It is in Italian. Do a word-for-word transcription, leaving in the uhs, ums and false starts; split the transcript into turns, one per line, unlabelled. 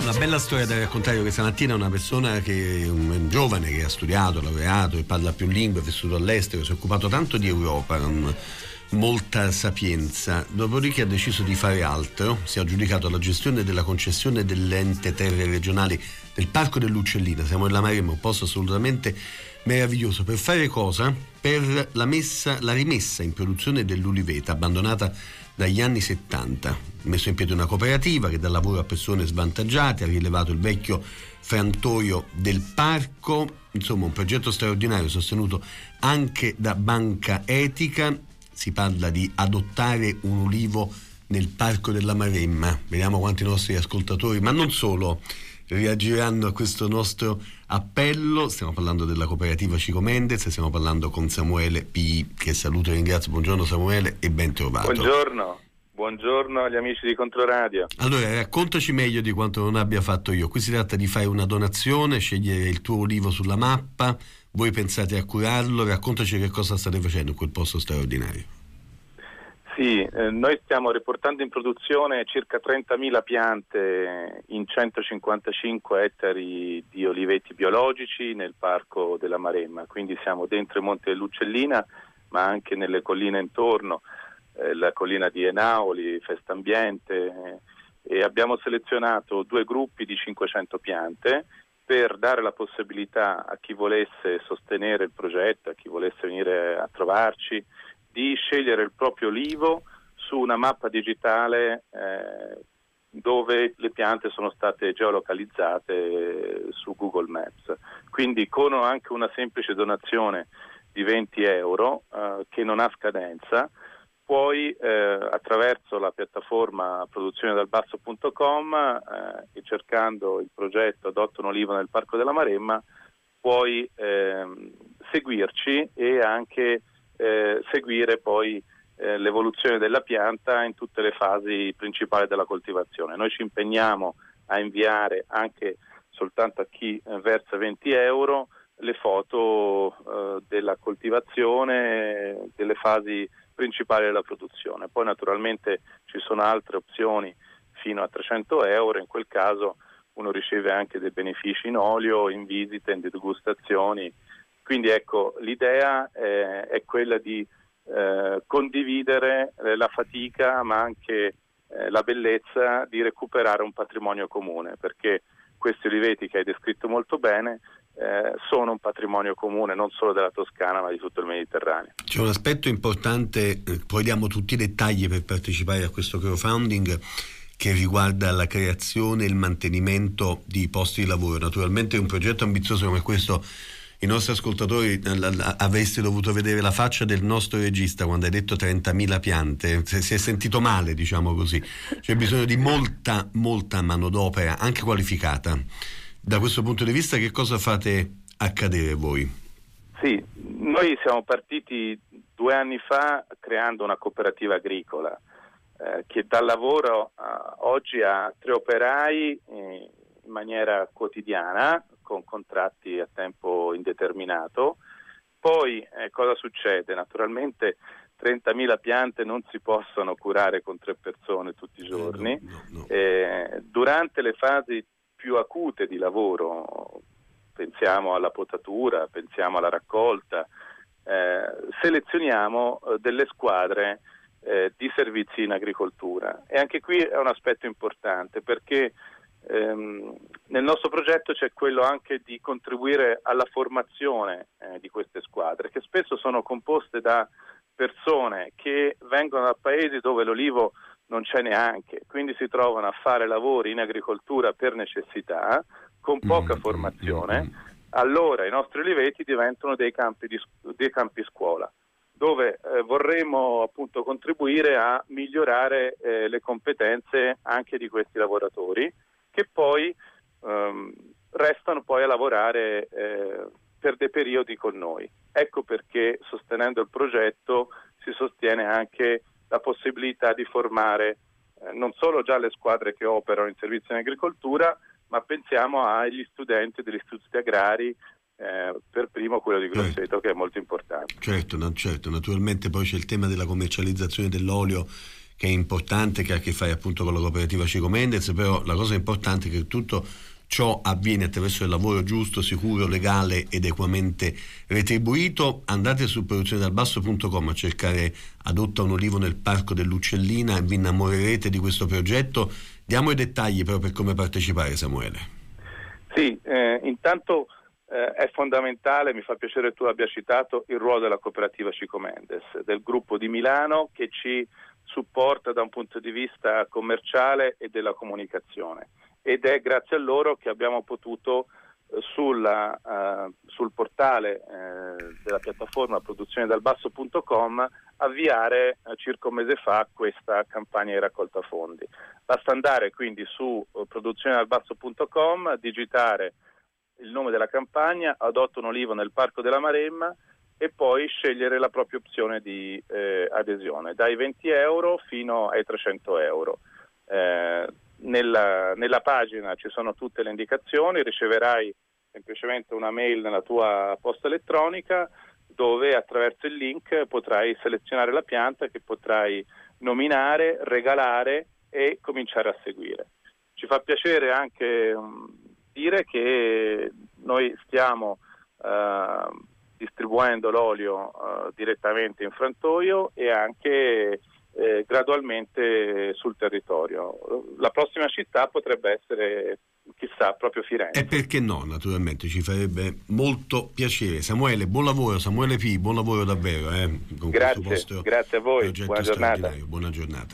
Una bella storia da raccontare questa mattina, una persona che un, un giovane che ha studiato, laureato e parla più lingue, è vissuto all'estero, si è occupato tanto di Europa con molta sapienza, dopodiché ha deciso di fare altro, si è aggiudicato la gestione della concessione dell'ente terre regionali del Parco dell'Uccellina. Siamo nella Maremma, un posto assolutamente meraviglioso. Per fare cosa? Per la messa, la rimessa in produzione dell'uliveta abbandonata dagli anni settanta. Ha messo in piedi una cooperativa che dà lavoro a persone svantaggiate, ha rilevato il vecchio frantoio del parco, insomma un progetto straordinario sostenuto anche da Banca Etica. Si parla di adottare un ulivo nel Parco della Maremma. Vediamo quanti nostri ascoltatori, ma non solo, reagiranno a questo nostro appello. Stiamo parlando della cooperativa Cico Mendez, stiamo parlando con Samuele P., che saluto e ringrazio. Buongiorno Samuele e ben trovato.
Buongiorno, buongiorno agli amici di Controradio.
Allora, raccontaci meglio di quanto non abbia fatto io. Qui si tratta di fare una donazione, scegliere il tuo ulivo sulla mappa, voi pensate a curarlo, raccontaci che cosa state facendo in quel posto straordinario.
Sì, eh, noi stiamo riportando in produzione circa trentamila piante in centocinquantacinque ettari di oliveti biologici nel Parco della Maremma, quindi siamo dentro i Monti dell'Uccellina ma anche nelle colline intorno, eh, la collina di Enaoli, Festambiente, eh, e abbiamo selezionato due gruppi di cinquecento piante per dare la possibilità a chi volesse sostenere il progetto, a chi volesse venire a trovarci, di scegliere il proprio olivo su una mappa digitale eh, dove le piante sono state geolocalizzate eh, su Google Maps. Quindi con anche una semplice donazione di venti euro eh, che non ha scadenza, puoi eh, attraverso la piattaforma produzione dal basso punto com eh, e cercando il progetto Adotta un olivo nel Parco della Maremma puoi eh, seguirci e anche eh, seguire poi eh, l'evoluzione della pianta in tutte le fasi principali della coltivazione. Noi ci impegniamo a inviare anche soltanto a chi eh, versa venti euro le foto eh, della coltivazione, delle fasi principali della produzione. Poi naturalmente ci sono altre opzioni fino a trecento euro, in quel caso uno riceve anche dei benefici in olio, in visite, in degustazioni. Quindi ecco, l'idea eh, è quella di eh, condividere eh, la fatica ma anche eh, la bellezza di recuperare un patrimonio comune, perché questi oliveti che hai descritto molto bene Eh, sono un patrimonio comune non solo della Toscana ma di tutto il Mediterraneo.
C'è un aspetto importante, eh, poi diamo tutti i dettagli per partecipare a questo crowdfunding, che riguarda la creazione e il mantenimento di posti di lavoro. Naturalmente un progetto ambizioso come questo, i nostri ascoltatori eh, avreste dovuto vedere la faccia del nostro regista quando hai detto trentamila piante, si, si è sentito male, diciamo così. C'è bisogno di molta molta manodopera anche qualificata. Da questo punto di vista che cosa fate accadere voi?
Sì, noi siamo partiti due anni fa creando una cooperativa agricola eh, che dà lavoro a, oggi a tre operai eh, in maniera quotidiana con contratti a tempo indeterminato. Poi eh, cosa succede? Naturalmente trentamila piante non si possono curare con tre persone tutti i giorni.
Eh, no, no, no.
Eh, durante le fasi più acute di lavoro, pensiamo alla potatura, pensiamo alla raccolta, eh, selezioniamo eh, delle squadre eh, di servizi in agricoltura, e anche qui è un aspetto importante perché ehm, nel nostro progetto c'è quello anche di contribuire alla formazione eh, di queste squadre, che spesso sono composte da persone che vengono da paesi dove l'olivo non c'è neanche, quindi si trovano a fare lavori in agricoltura per necessità, con poca formazione. Allora i nostri oliveti diventano dei campi, di, dei campi scuola, dove eh, vorremmo appunto contribuire a migliorare eh, le competenze anche di questi lavoratori, che poi ehm, restano poi a lavorare eh, per dei periodi con noi. Ecco perché, sostenendo il progetto, si sostiene anche la possibilità di formare eh, non solo già le squadre che operano in servizio in agricoltura, ma pensiamo agli studenti degli istituti agrari, eh, per primo quello di Grosseto, certo, che è molto importante.
Certo, no, certo, naturalmente poi c'è il tema della commercializzazione dell'olio, che è importante, che ha a che fare appunto con la cooperativa Cico Mendez, però la cosa importante è che tutto ciò avviene attraverso il lavoro giusto, sicuro, legale ed equamente retribuito. Andate su produzione dal basso punto com a cercare Adotta un olivo nel parco dell'Uccellina e vi innamorerete di questo progetto. Diamo i dettagli però per come partecipare, Samuele.
Sì, eh, intanto eh, è fondamentale, mi fa piacere tu abbia citato il ruolo della cooperativa Cico Mendez, del gruppo di Milano, che ci supporta da un punto di vista commerciale e della comunicazione, ed è grazie a loro che abbiamo potuto eh, sulla, uh, sul portale eh, della piattaforma produzione dal basso punto com avviare eh, circa un mese fa questa campagna di raccolta fondi. Basta andare quindi su uh, produzione dal basso punto com, digitare il nome della campagna, Adotta un olivo nel parco della Maremma, e poi scegliere la propria opzione di eh, adesione, dai venti euro fino ai trecento euro. Eh, nella, nella pagina ci sono tutte le indicazioni, riceverai semplicemente una mail nella tua posta elettronica dove attraverso il link potrai selezionare la pianta che potrai nominare, regalare e cominciare a seguire. Ci fa piacere anche um, dire che noi stiamo uh, distribuendo l'olio uh, direttamente in frantoio e anche eh, gradualmente sul territorio. La prossima città potrebbe essere, chissà, proprio Firenze.
E perché no, naturalmente, ci farebbe molto piacere. Samuele, buon lavoro, Samuele P, buon lavoro davvero. Eh, con
grazie,
questo
grazie a voi, buona giornata.
Buona giornata.